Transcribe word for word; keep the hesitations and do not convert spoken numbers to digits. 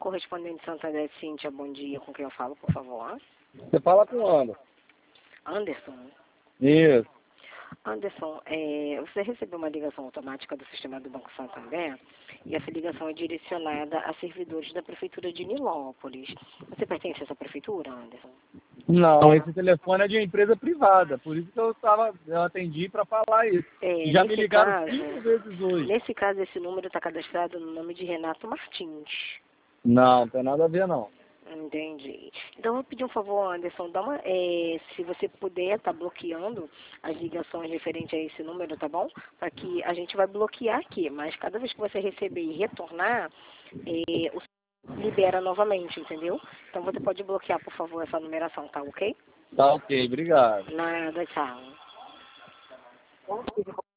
correspondente Santander, Cíntia, bom dia. Com quem eu falo, por favor? Você fala com o Anderson. Anderson. Isso. Anderson, é, você recebeu uma ligação automática do sistema do Banco Santander e essa ligação é direcionada a servidores da Prefeitura de Nilópolis. Você pertence a essa prefeitura, Anderson? Não, esse telefone é de uma empresa privada, por isso que eu, tava, eu atendi para falar isso. É, Já me ligaram caso, cinco vezes hoje. Nesse caso, esse número está cadastrado no nome de Renato Martins. Não, não tem nada a ver não. Entendi. Então, eu vou pedir um favor, Anderson, dá uma, é, se você puder, tá bloqueando as ligações referentes a esse número, tá bom? Para que a gente vai bloquear aqui, mas cada vez que você receber e retornar, é, o libera novamente, entendeu? Então, você pode bloquear, por favor, essa numeração, tá ok? Tá ok, obrigado. Nada, tchau.